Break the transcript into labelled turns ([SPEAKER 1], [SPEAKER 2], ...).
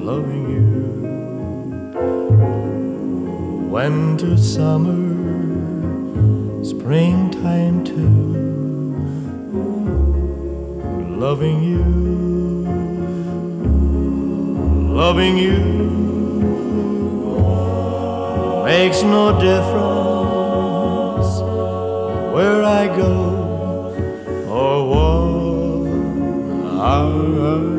[SPEAKER 1] loving you. Winter, summer, springtime too, loving you, loving you makes no difference where I go or what I